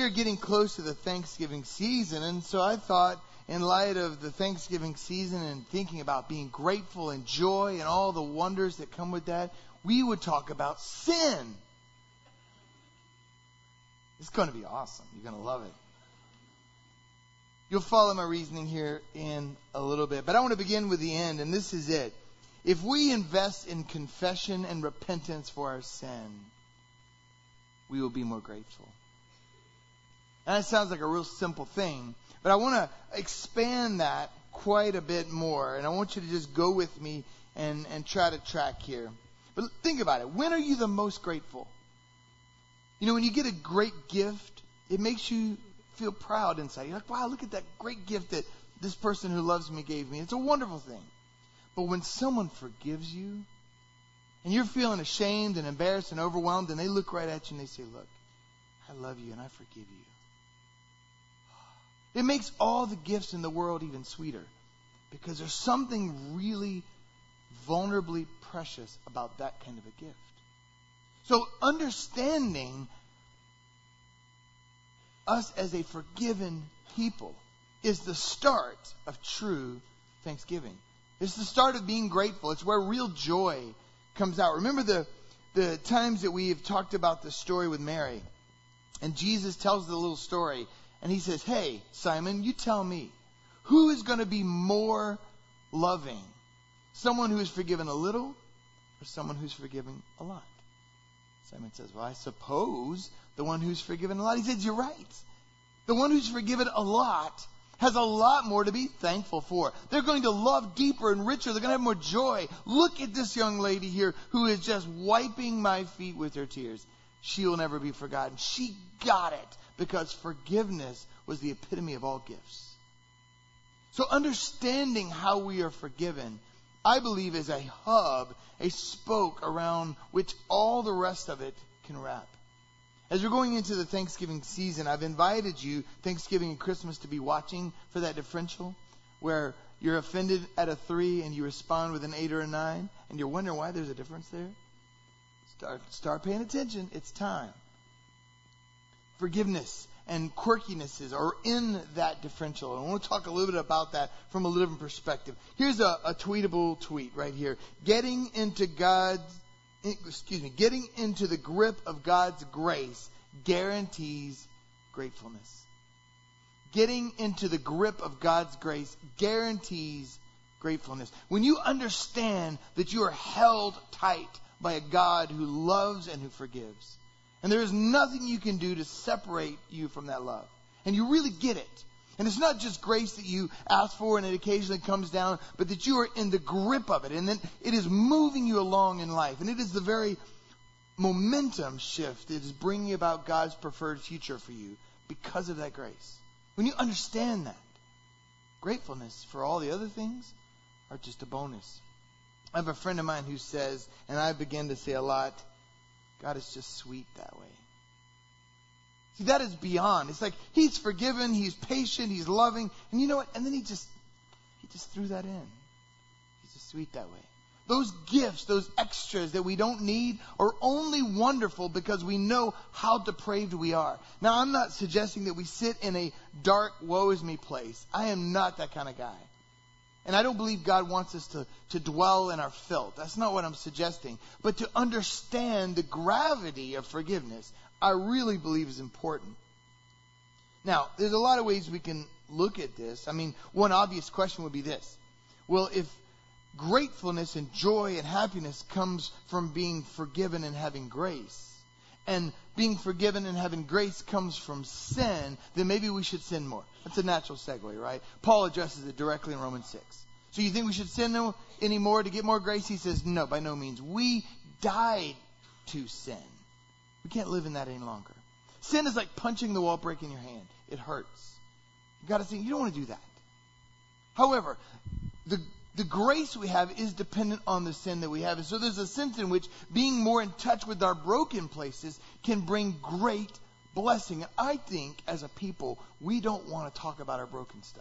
are getting close to the Thanksgiving season, and so I thought, in light of the Thanksgiving season and thinking about being grateful and joy and all the wonders that come with that, we would talk about sin. It's going to be awesome. You're going to love it. You'll follow my reasoning here in a little bit, but I want to begin with the end, and this is it. If we invest in confession and repentance for our sin, we will be more grateful. And that sounds like a real simple thing, but I want to expand that quite a bit more, and I want you to just go with me and try to track here. But think about it. When are you the most grateful? You know, when you get a great gift, it makes you feel proud inside. You're like, wow, look at that great gift that this person who loves me gave me. It's a wonderful thing. But when someone forgives you, and you're feeling ashamed and embarrassed and overwhelmed, and they look right at you and they say, look, I love you and I forgive you. It makes all the gifts in the world even sweeter, because there's something really vulnerably precious about that kind of a gift. So understanding us as a forgiven people is the start of true thanksgiving. It's the start of being grateful. It's where real joy comes out. Remember the times that we have talked about the story with Mary. And Jesus tells the little story. And he says, hey, Simon, you tell me, who is going to be more loving? Someone who is forgiven a little or someone who's forgiven a lot? Simon says, well, I suppose the one who's forgiven a lot. He says, you're right. The one who's forgiven a lot has a lot more to be thankful for. They're going to love deeper and richer. They're going to have more joy. Look at this young lady here who is just wiping my feet with her tears. She will never be forgotten. She got it because forgiveness was the epitome of all gifts. So understanding how we are forgiven, I believe, is a hub, a spoke around which all the rest of it can wrap. As we're going into the Thanksgiving season, I've invited you, Thanksgiving and Christmas, to be watching for that differential where you're offended at a 3 and you respond with an 8 or a 9, and you're wondering why there's a difference there. Start paying attention. It's time. Forgiveness and quirkinesses are in that differential. And I want to talk a little bit about that from a living perspective. Here's a tweetable tweet right here. Getting into the grip of God's grace guarantees gratefulness. Getting into the grip of God's grace guarantees gratefulness. When you understand that you are held tight by a God who loves and who forgives, and there is nothing you can do to separate you from that love, and you really get it. And it's not just grace that you ask for and it occasionally comes down, but that you are in the grip of it, and then it is moving you along in life. And it is the very momentum shift that is bringing about God's preferred future for you because of that grace. When you understand that, gratefulness for all the other things are just a bonus. I have a friend of mine who says, and I begin to say a lot, God is just sweet that way. See, that is beyond. It's like he's forgiven, he's patient, he's loving, and you know what? And then he just threw that in. He's just sweet that way. Those gifts, those extras that we don't need are only wonderful because we know how depraved we are. Now, I'm not suggesting that we sit in a dark, woe is me place. I am not that kind of guy. And I don't believe God wants us to dwell in our filth. That's not what I'm suggesting. But to understand the gravity of forgiveness, I really believe is important. Now, there's a lot of ways we can look at this. I mean, one obvious question would be this. Well, if gratefulness and joy and happiness comes from being forgiven and having grace, and being forgiven and having grace comes from sin, then maybe we should sin more. That's a natural segue, right? Paul addresses it directly in Romans 6. So you think we should sin no anymore to get more grace? He says, no, by no means. We died to sin. We can't live in that any longer. Sin is like punching the wall, breaking your hand. It hurts. You got to think, you don't want to do that. However, the grace we have is dependent on the sin that we have. And so there's a sense in which being more in touch with our broken places can bring great blessing. And I think as a people, we don't want to talk about our broken stuff.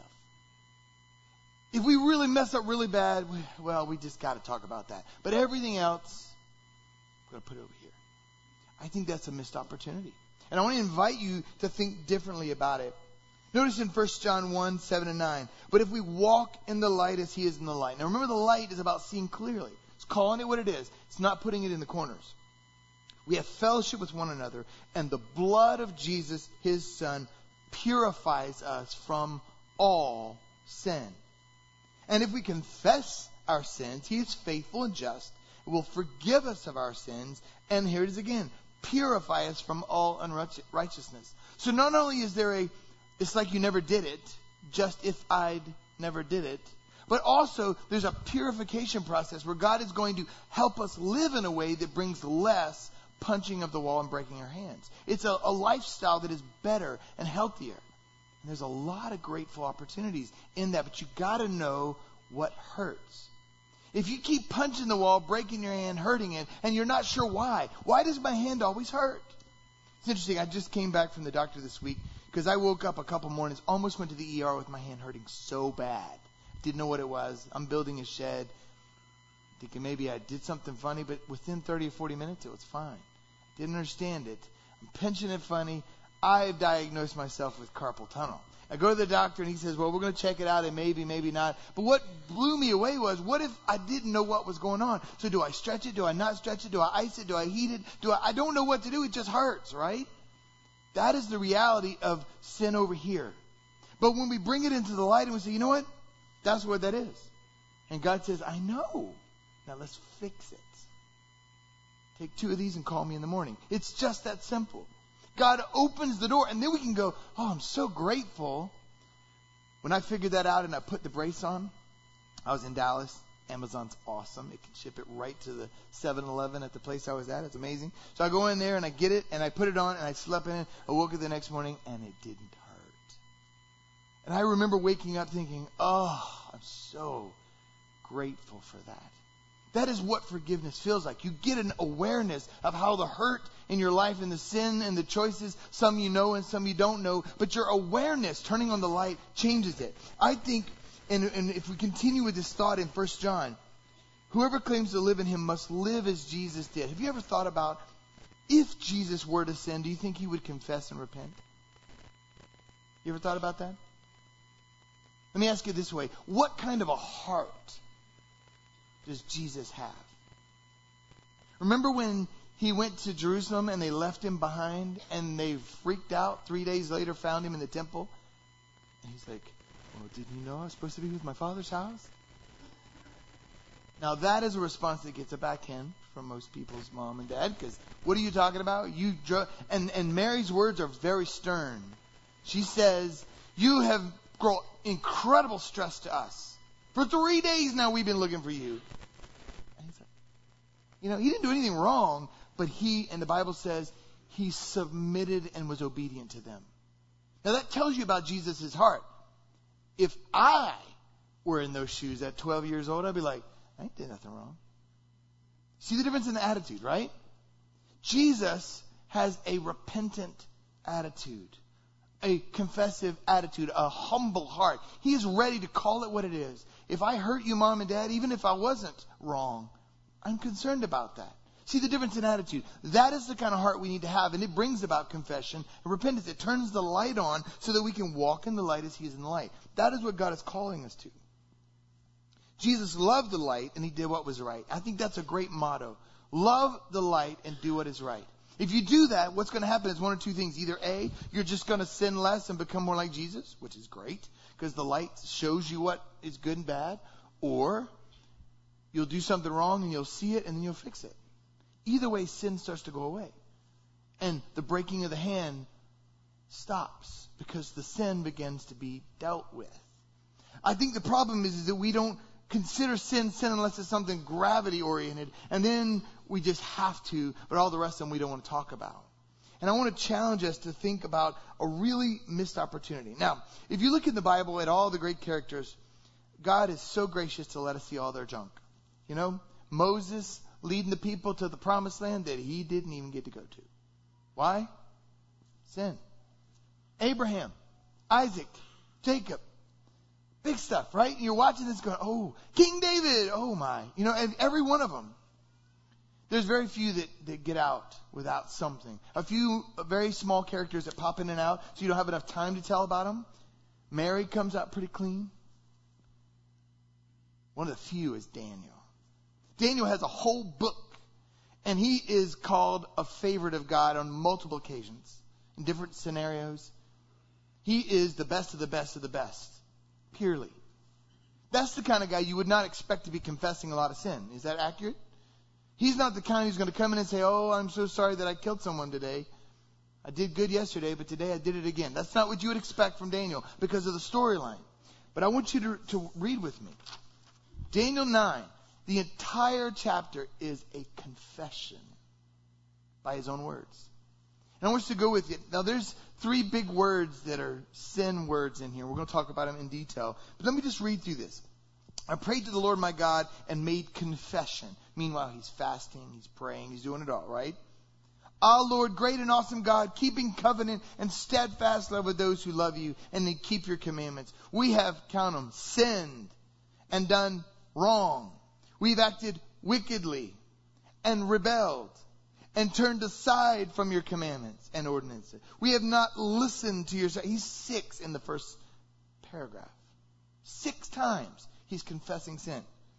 If we really mess up really bad, well, we just got to talk about that. But everything else, I'm going to put it over here. I think that's a missed opportunity. And I want to invite you to think differently about it. Notice in 1 John 1, 7 and 9. But if we walk in the light as he is in the light. Now remember, the light is about seeing clearly. It's calling it what it is. It's not putting it in the corners. We have fellowship with one another, and the blood of Jesus, his Son, purifies us from all sin. And if we confess our sins, he is faithful and just, and will forgive us of our sins, and here it is again, purify us from all unrighteousness. So not only is there it's like you never did it, just if I'd never did it, but also there's a purification process where God is going to help us live in a way that brings less punching of the wall and breaking our hands. It's a lifestyle that is better and healthier. And there's a lot of grateful opportunities in that, but you got to know what hurts. If you keep punching the wall, breaking your hand, hurting it, and you're not sure why does my hand always hurt? It's interesting. I just came back from the doctor this week because I woke up a couple mornings, almost went to the ER with my hand hurting so bad. Didn't know what it was. I'm building a shed, thinking maybe I did something funny, but within 30 or 40 minutes, it was fine. Didn't understand it. I'm pinching it funny. I've diagnosed myself with carpal tunnel. I go to the doctor and he says, well, we're going to check it out and maybe not. But what blew me away was, what if I didn't know what was going on? So do I stretch it? Do I not stretch it? Do I ice it? Do I heat it? I don't know what to do. It just hurts, right? That is the reality of sin over here. But when we bring it into the light and we say, you know what? That's what that is. And God says, I know. Now let's fix it. Take 2 of these and call me in the morning. It's just that simple. God opens the door, and then we can go, oh, I'm so grateful. When I figured that out and I put the brace on, I was in Dallas. Amazon's awesome. It can ship it right to the 7-Eleven at the place I was at. It's amazing. So I go in there and I get it and I put it on and I slept in it. I woke up the next morning and it didn't hurt. And I remember waking up thinking, oh, I'm so grateful for that. That is what forgiveness feels like. You get an awareness of how the hurt in your life and the sin and the choices, some you know and some you don't know, but your awareness, turning on the light, changes it. I think, and if we continue with this thought in 1 John, whoever claims to live in him must live as Jesus did. Have you ever thought about, if Jesus were to sin, do you think he would confess and repent? You ever thought about that? Let me ask you this way. What kind of a heart does Jesus have? Remember when he went to Jerusalem and they left him behind and they freaked out? 3 days later found him in the temple. And he's like, well, didn't you know I was supposed to be with my Father's house? Now that is a response that gets a backhand from most people's mom and dad, because what are you talking about? And Mary's words are very stern. She says, you have brought incredible stress to us. For 3 days now we've been looking for you. And he's like, he didn't do anything wrong, but and the Bible says, he submitted and was obedient to them. Now that tells you about Jesus' heart. If I were in those shoes at 12 years old, I'd be like, I ain't did nothing wrong. See the difference in the attitude, right? Jesus has a repentant attitude, a confessive attitude, a humble heart. He is ready to call it what it is. If I hurt you, Mom and Dad, even if I wasn't wrong, I'm concerned about that. See the difference in attitude. That is the kind of heart we need to have, and it brings about confession and repentance. It turns the light on so that we can walk in the light as he is in the light. That is what God is calling us to. Jesus loved the light, and he did what was right. I think that's a great motto. Love the light and do what is right. If you do that, what's going to happen is one or two things. Either A, you're just going to sin less and become more like Jesus, which is great, because the light shows you what is good and bad. Or you'll do something wrong and you'll see it and then you'll fix it. Either way, sin starts to go away. And the breaking of the hand stops because the sin begins to be dealt with. I think the problem is that we don't consider sin unless it's something gravity-oriented. And then we just have to, but all the rest of them we don't want to talk about. And I want to challenge us to think about a really missed opportunity. Now, if you look in the Bible at all the great characters, God is so gracious to let us see all their junk. Moses leading the people to the promised land that he didn't even get to go to. Why? Sin. Abraham, Isaac, Jacob. Big stuff, right? And you're watching this going, oh, King David, oh my. And every one of them. There's very few that get out without something. A few very small characters that pop in and out, so you don't have enough time to tell about them. Mary comes out pretty clean. One of the few is Daniel. Daniel has a whole book, and he is called a favorite of God on multiple occasions in different scenarios. He is the best of the best of the best, purely. That's the kind of guy you would not expect to be confessing a lot of sin. Is that accurate? He's not the kind who's going to come in and say, oh, I'm so sorry that I killed someone today. I did good yesterday, but today I did it again. That's not what you would expect from Daniel because of the storyline. But I want you to read with me. Daniel 9, the entire chapter is a confession by his own words. And I want you to go with it. Now, there's 3 big words that are sin words in here. We're going to talk about them in detail. But let me just read through this. I prayed to the Lord my God and made confession. Meanwhile, he's fasting, he's praying, he's doing it all, right? Ah, Lord, great and awesome God, keeping covenant and steadfast love with those who love you and they keep your commandments. We have, count them, sinned and done wrong. We've acted wickedly and rebelled and turned aside from your commandments and ordinances. We have not listened to your... He's 6 in the first paragraph. 6 times he's confessing sin.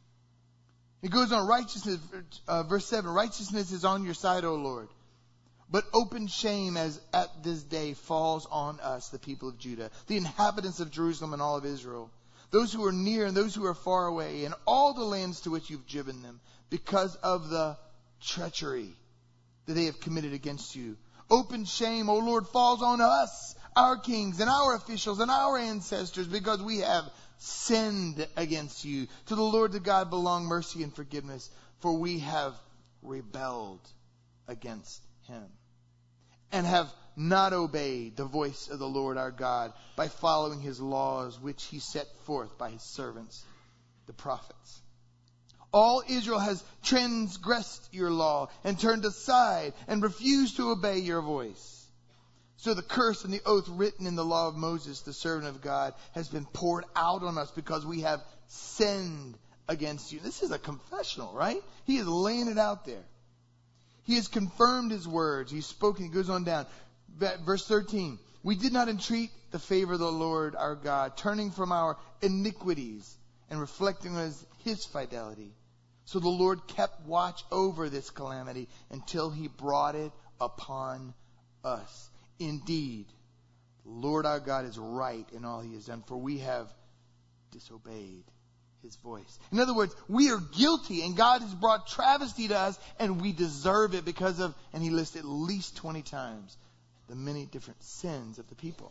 He goes on, righteousness, verse 7, righteousness is on your side, O Lord. But open shame as at this day falls on us, the people of Judah, the inhabitants of Jerusalem and all of Israel, those who are near and those who are far away, and all the lands to which you've driven them, because of the treachery that they have committed against you. Open shame, O Lord, falls on us, our kings and our officials and our ancestors, because we have sinned against you. To the Lord the God belong mercy and forgiveness, for we have rebelled against him and have not obeyed the voice of the Lord our God by following his laws, which he set forth by his servants, the prophets. All Israel has transgressed your law and turned aside and refused to obey your voice. So the curse and the oath written in the law of Moses, the servant of God, has been poured out on us because we have sinned against you. This is a confessional, right? He is laying it out there. He has confirmed his words. He's spoken. He goes on down. Verse 13. We did not entreat the favor of the Lord our God, turning from our iniquities and reflecting on his fidelity. So the Lord kept watch over this calamity until he brought it upon us. Indeed, the Lord our God is right in all he has done, for we have disobeyed his voice. In other words, we are guilty, and God has brought travesty to us, and we deserve it because of, and he lists at least 20 times, the many different sins of the people.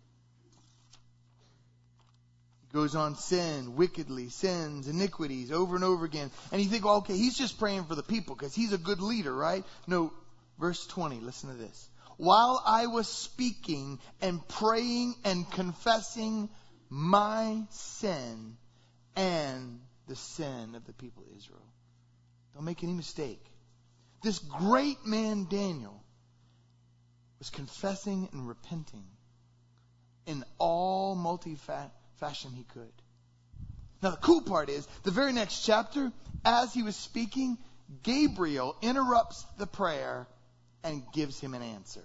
He goes on, sin, wickedly, sins, iniquities, over and over again. And you think, well, okay, he's just praying for the people because he's a good leader, right? No, verse 20, listen to this. While I was speaking and praying and confessing my sin and the sin of the people of Israel. Don't make any mistake. This great man Daniel was confessing and repenting in all multi-fashion he could. Now the cool part is, the very next chapter, as he was speaking, Gabriel interrupts the prayer and gives him an answer.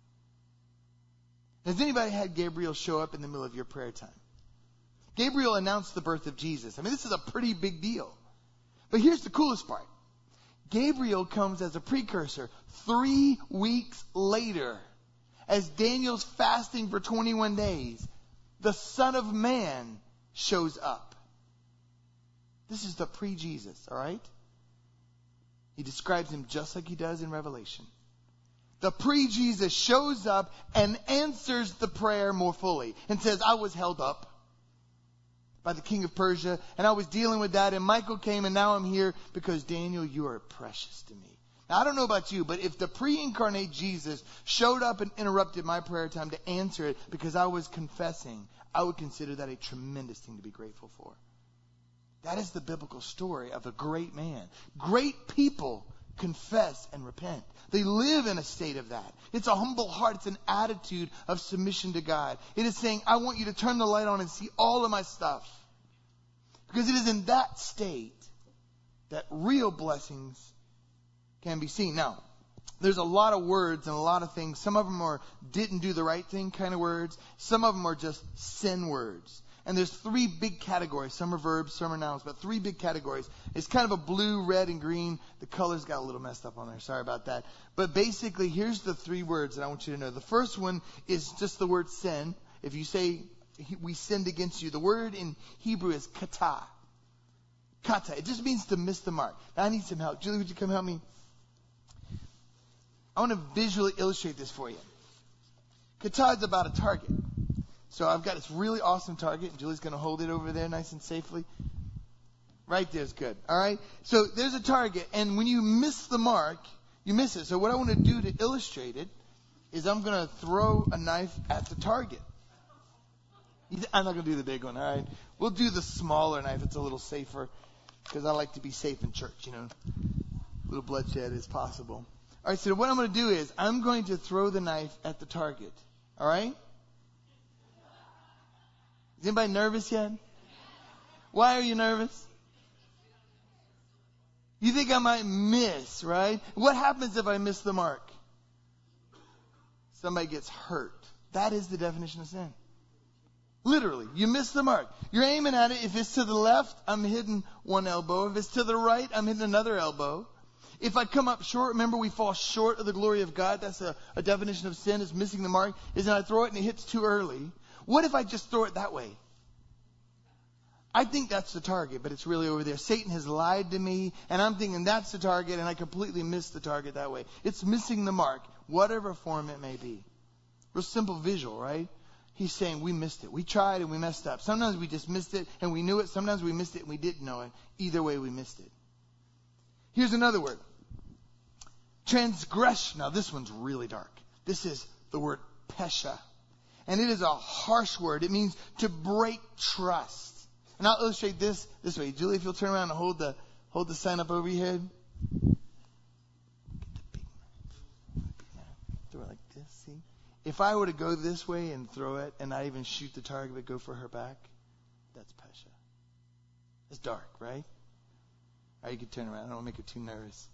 Has anybody had Gabriel show up in the middle of your prayer time? Gabriel announced the birth of Jesus. I mean, this is a pretty big deal. But here's the coolest part. Gabriel comes as a precursor 3 weeks later, as Daniel's fasting for 21 days. The Son of Man shows up. This is the pre-Jesus, all right? He describes him just like he does in Revelation. The pre-Jesus shows up and answers the prayer more fully and says, I was held up by the king of Persia, and I was dealing with that, and Michael came, and now I'm here because, Daniel, you are precious to me. Now, I don't know about you, but if the pre-incarnate Jesus showed up and interrupted my prayer time to answer it because I was confessing, I would consider that a tremendous thing to be grateful for. That is the biblical story of a great man. Great people confess and repent. They live in a state of that. It's a humble heart. It's an attitude of submission to God. It is saying, I want you to turn the light on and see all of my stuff. Because it is in that state that real blessings can be seen. Now, there's a lot of words and a lot of things. Some of them are didn't do the right thing kind of words. Some of them are just sin words. And there's three big categories. Some are verbs, some are nouns, but three big categories. It's kind of a blue, red, and green. The colors got a little messed up on there. Sorry about that. But basically, here's the three words that I want you to know. The first one is just the word sin. If you say, we sinned against you, the word in Hebrew is kata. Kata. It just means to miss the mark. Now, I need some help. Julie, would you come help me? I want to visually illustrate this for you. Kata is about a target. So I've got this really awesome target, and Julie's going to hold it over there nice and safely. Right there's good. All right? So there's a target, and when you miss the mark, you miss it. So what I want to do to illustrate it is I'm going to throw a knife at the target. I'm not going to do the big one, all right? We'll do the smaller knife. It's a little safer because I like to be safe in church, A little bloodshed as possible. All right, so what I'm going to do is I'm going to throw the knife at the target. All right? Is anybody nervous yet? Why are you nervous? You think I might miss, right? What happens if I miss the mark? Somebody gets hurt. That is the definition of sin. Literally, you miss the mark. You're aiming at it. If it's to the left, I'm hitting one elbow. If it's to the right, I'm hitting another elbow. If I come up short, remember we fall short of the glory of God. That's a definition of sin, is missing the mark. Is that I throw it and it hits too early. What if I just throw it that way? I think that's the target, but it's really over there. Satan has lied to me, and I'm thinking that's the target, and I completely missed the target that way. It's missing the mark, whatever form it may be. Real simple visual, right? He's saying we missed it. We tried and we messed up. Sometimes we just missed it and we knew it. Sometimes we missed it and we didn't know it. Either way, we missed it. Here's another word. Transgression. Now, this one's really dark. This is the word pesha. And it is a harsh word. It means to break trust. And I'll illustrate this way. Julie, if you'll turn around and hold the sign up over your head. Get the big knife. Throw it like this, see? If I were to go this way and throw it and not even shoot the target but go for her back, that's pesha. It's dark, right? Or you could turn around. I don't want to make her too nervous.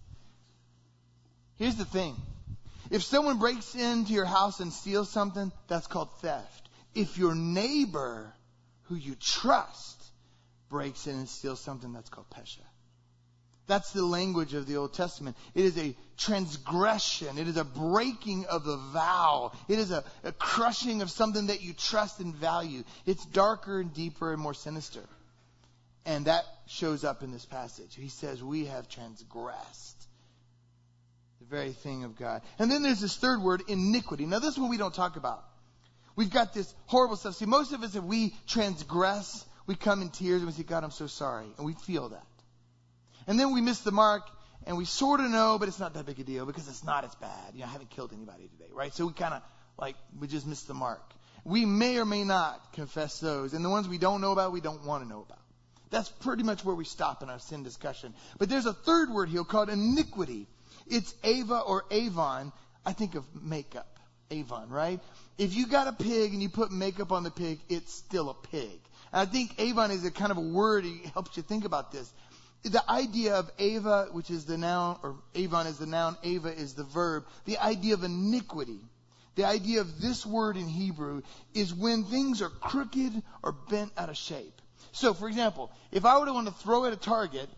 Here's the thing. If someone breaks into your house and steals something, that's called theft. If your neighbor, who you trust, breaks in and steals something, that's called pesha. That's the language of the Old Testament. It is a transgression. It is a breaking of the vow. It is a crushing of something that you trust and value. It's darker and deeper and more sinister. And that shows up in this passage. He says, we have transgressed the very thing of God. And then there's this third word, iniquity. Now, this one we don't talk about. We've got this horrible stuff. See, most of us, if we transgress, we come in tears and we say, God, I'm so sorry. And we feel that. And then we miss the mark, and we sort of know, but it's not that big a deal because it's not as bad. I haven't killed anybody today, right? So we kind of we just missed the mark. We may or may not confess those. And the ones we don't know about, we don't want to know about. That's pretty much where we stop in our sin discussion. But there's a third word here called iniquity. It's Ava or Avon. I think of makeup. Avon, right? If you got a pig and you put makeup on the pig, it's still a pig. And I think Avon is a kind of a word that helps you think about this. The idea of Ava, which is the noun, or Avon is the noun, Ava is the verb. The idea of iniquity, the idea of this word in Hebrew is when things are crooked or bent out of shape. So, for example, if I were to want to throw at a target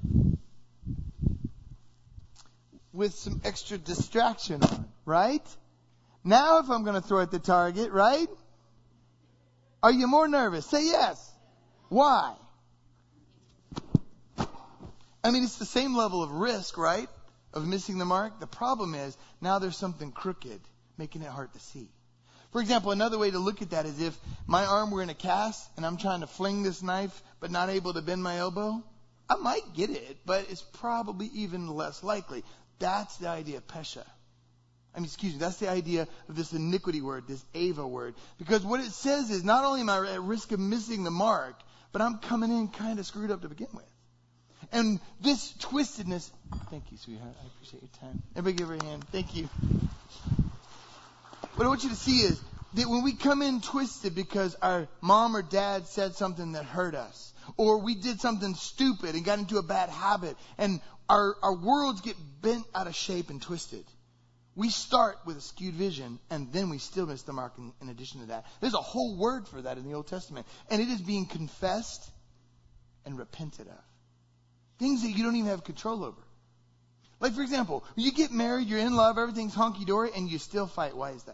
with some extra distraction on, right? Now if I'm going to throw at the target, right? Are you more nervous? Say yes. Why? I mean, it's the same level of risk, right? Of missing the mark. The problem is now there's something crooked, making it hard to see. For example, another way to look at that is if my arm were in a cast and I'm trying to fling this knife but not able to bend my elbow, I might get it, but it's probably even less likely. That's the idea of pesha. That's the idea of this iniquity word, this Ava word. Because what it says is not only am I at risk of missing the mark, but I'm coming in kind of screwed up to begin with. And this twistedness, thank you, sweetheart. I appreciate your time. Everybody give her a hand. Thank you. What I want you to see is that when we come in twisted because our mom or dad said something that hurt us, or we did something stupid and got into a bad habit, and our worlds get bent out of shape and twisted. We start with a skewed vision, and then we still miss the mark in addition to that. There's a whole word for that in the Old Testament. And it is being confessed and repented of. Things that you don't even have control over. Like, for example, when you get married, you're in love, everything's honky-dory, and you still fight. Why is that?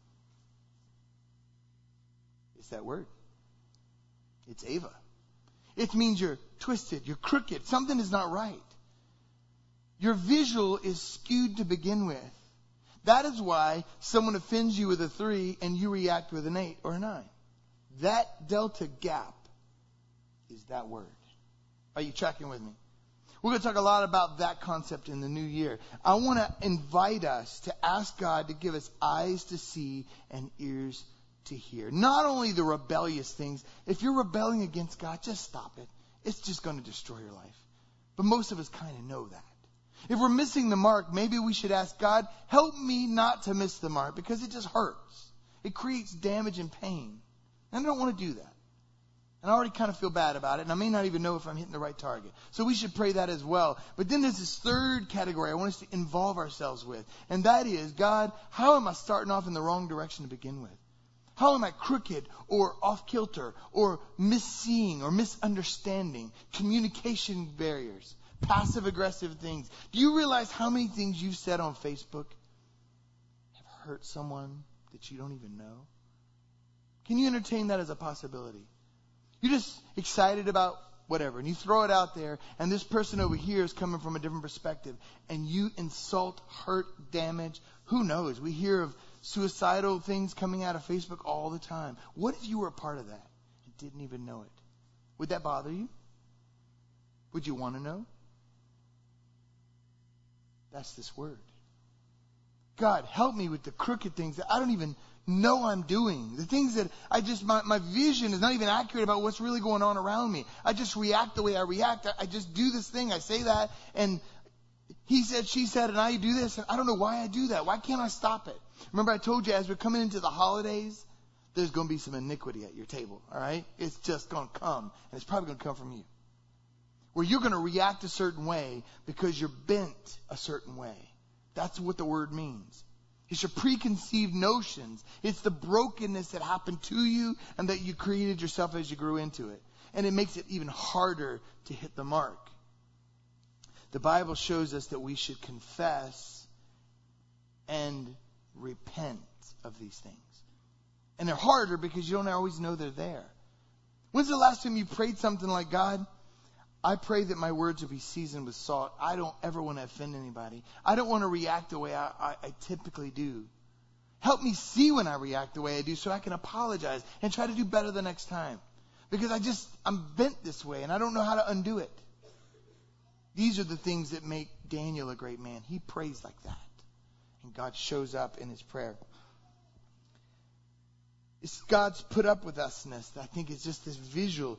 It's that word. It's Ava. It means you're twisted, you're crooked, something is not right. Your visual is skewed to begin with. That is why someone offends you with a 3 and you react with an 8 or a 9. That delta gap is that word. Are you tracking with me? We're going to talk a lot about that concept in the new year. I want to invite us to ask God to give us eyes to see and ears to hear. Not only the rebellious things. If you're rebelling against God, just stop it. It's just going to destroy your life. But most of us kind of know that. If we're missing the mark, maybe we should ask God, help me not to miss the mark, because it just hurts. It creates damage and pain. And I don't want to do that. And I already kind of feel bad about it, and I may not even know if I'm hitting the right target. So we should pray that as well. But then there's this third category I want us to involve ourselves with. And that is, God, how am I starting off in the wrong direction to begin with? How am I crooked or off kilter or misseeing or misunderstanding? Communication barriers. Passive aggressive things. Do you realize how many things you've said on Facebook have hurt someone that you don't even know? Can you entertain that as a possibility? You're just excited about whatever, and you throw it out there, and this person over here is coming from a different perspective, and you insult, hurt, damage. Who knows? We hear of suicidal things coming out of Facebook all the time. What if you were a part of that and didn't even know it? Would that bother you? Would you want to know? That's this word. God, help me with the crooked things that I don't even know I'm doing. The things that my vision is not even accurate about what's really going on around me. I just react the way I react. I just do this thing. I say that, and he said, she said, and I do this, and I don't know why I do that. Why can't I stop it? Remember I told you as we're coming into the holidays, there's going to be some iniquity at your table, all right? It's just going to come, and it's probably going to come from you. Where you're going to react a certain way because you're bent a certain way. That's what the word means. It's your preconceived notions. It's the brokenness that happened to you and that you created yourself as you grew into it. And it makes it even harder to hit the mark. The Bible shows us that we should confess and repent of these things. And they're harder because you don't always know they're there. When's the last time you prayed something like, God, I pray that my words will be seasoned with salt. I don't ever want to offend anybody. I don't want to react the way I typically do. Help me see when I react the way I do so I can apologize and try to do better the next time. Because I'm bent this way and I don't know how to undo it. These are the things that make Daniel a great man. He prays like that. And God shows up in his prayer. It's God's put up with usness. I think it's just this visual.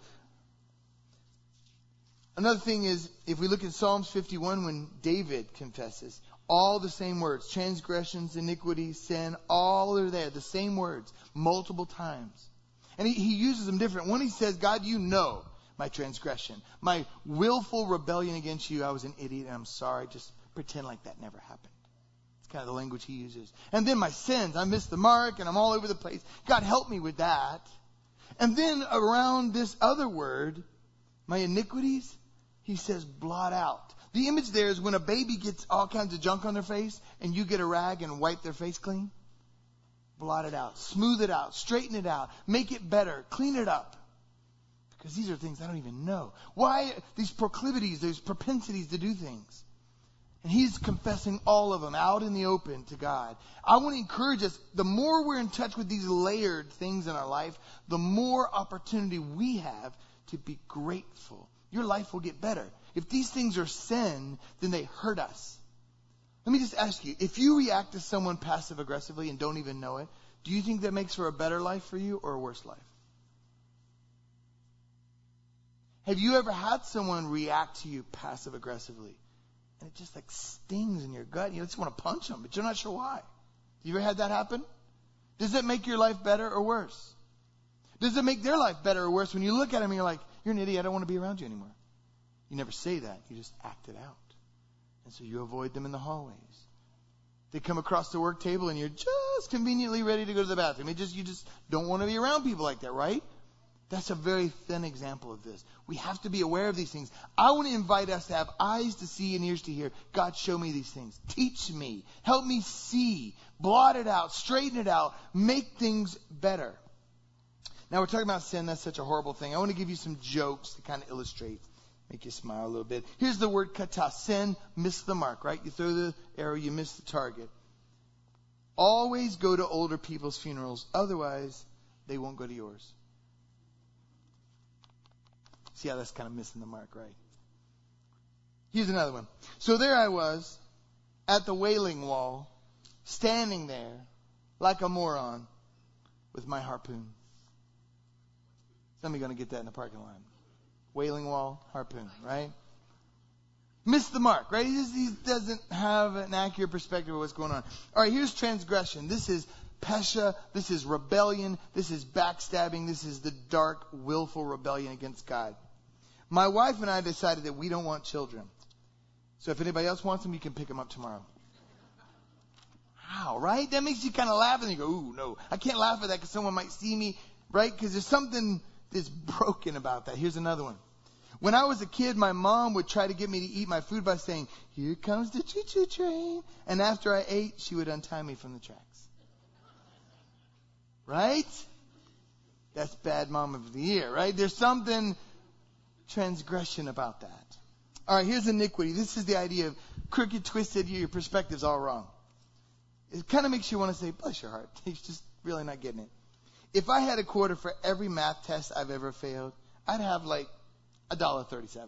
Another thing is, if we look at Psalms 51, when David confesses, all the same words, transgressions, iniquity, sin, all are there, the same words, multiple times. And he uses them different. One, he says, God, you know my transgression, my willful rebellion against you. I was an idiot and I'm sorry. Just pretend like that never happened. It's kind of the language he uses. And then my sins, I missed the mark and I'm all over the place. God, help me with that. And then around this other word, my iniquities, he says, blot out. The image there is when a baby gets all kinds of junk on their face and you get a rag and wipe their face clean. Blot it out. Smooth it out. Straighten it out. Make it better. Clean it up. Because these are things I don't even know. Why these proclivities, these propensities to do things? And he's confessing all of them out in the open to God. I want to encourage us, the more we're in touch with these layered things in our life, the more opportunity we have to be grateful. Your life will get better. If these things are sin, then they hurt us. Let me just ask you, if you react to someone passive aggressively and don't even know it, do you think that makes for a better life for you or a worse life? Have you ever had someone react to you passive aggressively and it just like stings in your gut? You just want to punch them, but you're not sure why. You ever had that happen? Does it make your life better or worse? Does it make their life better or worse when you look at them and you're like, you're an idiot, I don't want to be around you anymore? You never say that. You just act it out. And so you avoid them in the hallways. They come across the work table and you're just conveniently ready to go to the bathroom. You just don't want to be around people like that, right? That's a very thin example of this. We have to be aware of these things. I want to invite us to have eyes to see and ears to hear. God, show me these things. Teach me. Help me see. Blot it out. Straighten it out. Make things better. Now, we're talking about sin. That's such a horrible thing. I want to give you some jokes to kind of illustrate. Make you smile a little bit. Here's the word kata. Sin, miss the mark, right? You throw the arrow, you miss the target. Always go to older people's funerals. Otherwise, they won't go to yours. See how that's kind of missing the mark, right? Here's another one. So there I was at the Wailing Wall, standing there like a moron with my harpoon. Some of you are going to get that in the parking lot. Wailing Wall, harpoon, right? Missed the mark, right? He doesn't have an accurate perspective of what's going on. All right, here's transgression. This is pesha. This is rebellion. This is backstabbing. This is the dark, willful rebellion against God. My wife and I decided that we don't want children. So if anybody else wants them, you can pick them up tomorrow. Wow, right? That makes you kind of laugh and you go, ooh, no. I can't laugh at that because someone might see me, right? Because there's something that's broken about that. Here's another one. When I was a kid, my mom would try to get me to eat my food by saying, here comes the choo-choo train. And after I ate, she would untie me from the tracks. Right? That's bad mom of the year, right? There's something transgression about that. All right, here's iniquity. This is the idea of crooked, twisted, your perspective's all wrong. It kind of makes you want to say, bless your heart. He's just really not getting it. If I had a quarter for every math test I've ever failed, I'd have like $1.37.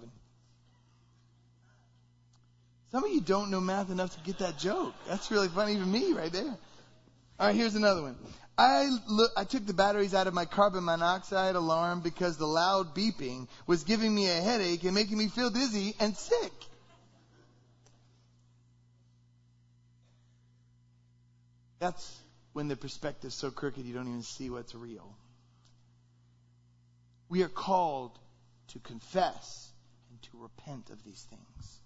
Some of you don't know math enough to get that joke. That's really funny to me right there. All right, here's another one. I took the batteries out of my carbon monoxide alarm because the loud beeping was giving me a headache and making me feel dizzy and sick. That's when the perspective's so crooked you don't even see what's real. We are called to confess and to repent of these things.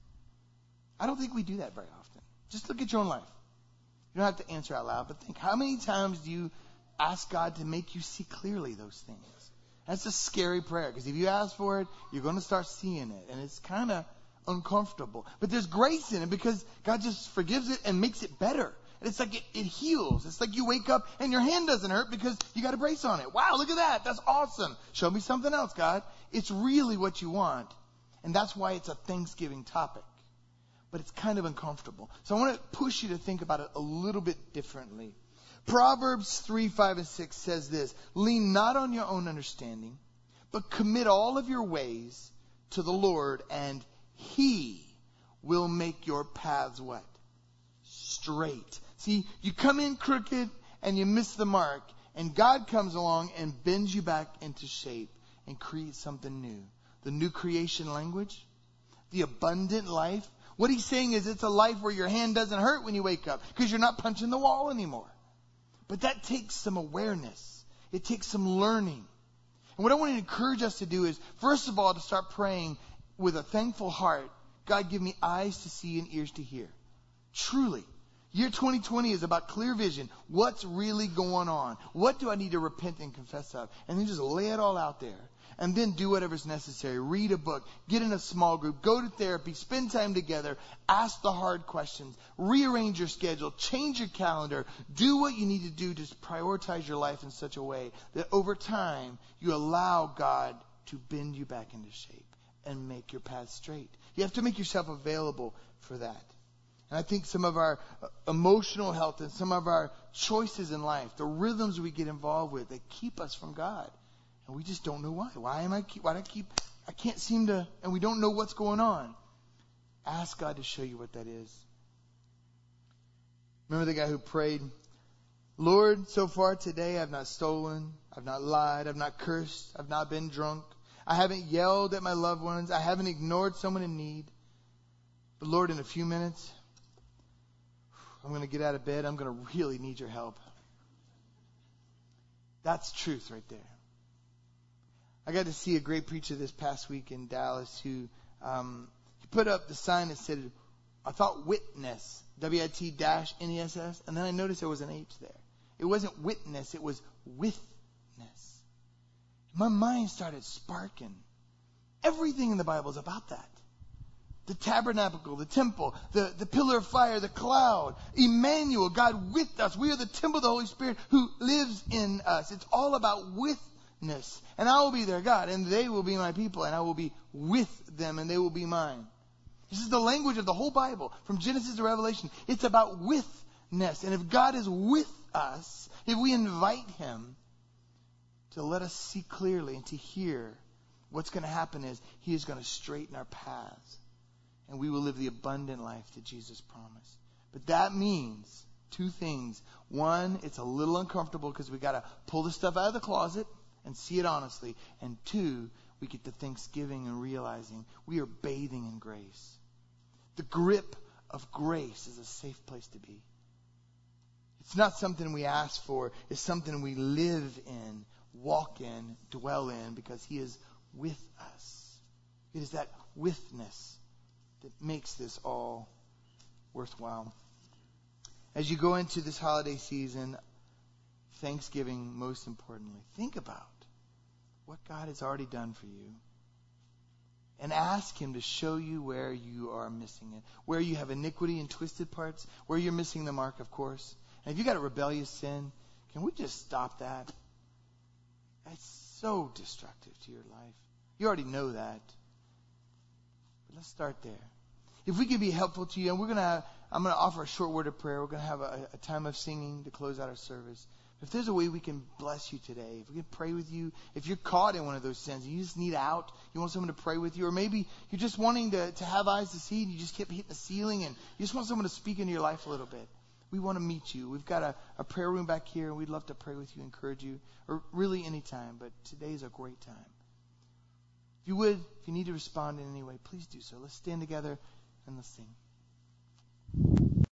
I don't think we do that very often. Just look at your own life. You don't have to answer out loud, but think, how many times do you ask God to make you see clearly those things? That's a scary prayer, because if you ask for it, you're going to start seeing it, and it's kind of uncomfortable. But there's grace in it, because God just forgives it and makes it better. And it's like it heals. It's like you wake up and your hand doesn't hurt because you got a brace on it. Wow, look at that. That's awesome. Show me something else, God. It's really what you want. And that's why it's a Thanksgiving topic. But it's kind of uncomfortable. So I want to push you to think about it a little bit differently. Proverbs 3, 5, and 6 says this: lean not on your own understanding, but commit all of your ways to the Lord, and He will make your paths what? Straight. See, you come in crooked and you miss the mark, and God comes along and bends you back into shape and creates something new. The new creation language, the abundant life. What he's saying is it's a life where your hand doesn't hurt when you wake up because you're not punching the wall anymore. But that takes some awareness. It takes some learning. And what I want to encourage us to do is, first of all, to start praying with a thankful heart. God, give me eyes to see and ears to hear. Truly. Year 2020 is about clear vision. What's really going on? What do I need to repent and confess of? And then just lay it all out there. And then do whatever's necessary. Read a book. Get in a small group. Go to therapy. Spend time together. Ask the hard questions. Rearrange your schedule. Change your calendar. Do what you need to do to prioritize your life in such a way that over time you allow God to bend you back into shape and make your path straight. You have to make yourself available for that. And I think some of our emotional health and some of our choices in life, the rhythms we get involved with, they keep us from God. And we just don't know why. I can't seem to, and we don't know what's going on. Ask God to show you what that is. Remember the guy who prayed, Lord, so far today I've not stolen, I've not lied, I've not cursed, I've not been drunk. I haven't yelled at my loved ones. I haven't ignored someone in need. But Lord, in a few minutes, I'm going to get out of bed. I'm going to really need your help. That's truth right there. I got to see a great preacher this past week in Dallas who he put up the sign that said, I thought witness, W-I-T-N-E-S-S, and then I noticed there was an H there. It wasn't witness, it was withness. My mind started sparking. Everything in the Bible is about that. The tabernacle, the temple, the pillar of fire, the cloud, Emmanuel, God with us. We are the temple of the Holy Spirit who lives in us. It's all about witness. And I will be their God, and they will be my people, and I will be with them, and they will be mine. This is the language of the whole Bible, from Genesis to Revelation. It's about witness. And if God is with us, if we invite Him to let us see clearly and to hear, what's going to happen is He is going to straighten our paths. And we will live the abundant life that Jesus promised. But that means two things. One, it's a little uncomfortable because we got to pull the stuff out of the closet and see it honestly. And two, we get to Thanksgiving and realizing we are bathing in grace. The grip of grace is a safe place to be. It's not something we ask for. It's something we live in, walk in, dwell in, because He is with us. It is that witness that makes this all worthwhile. As you go into this holiday season, Thanksgiving most importantly, think about what God has already done for you. And ask Him to show you where you are missing it. Where you have iniquity and twisted parts. Where you're missing the mark, of course. And if you got a rebellious sin, can we just stop that? That's so destructive to your life. You already know that. But let's start there. If we can be helpful to you, and I'm going to offer a short word of prayer. We're going to have a time of singing to close out our service. If there's a way we can bless you today, if we can pray with you, if you're caught in one of those sins and you just need out, you want someone to pray with you, or maybe you're just wanting to have eyes to see and you just keep hitting the ceiling and you just want someone to speak into your life a little bit. We want to meet you. We've got a prayer room back here, and we'd love to pray with you, encourage you, or really any time, but today's a great time. If you need to respond in any way, please do so. Let's stand together and let's sing.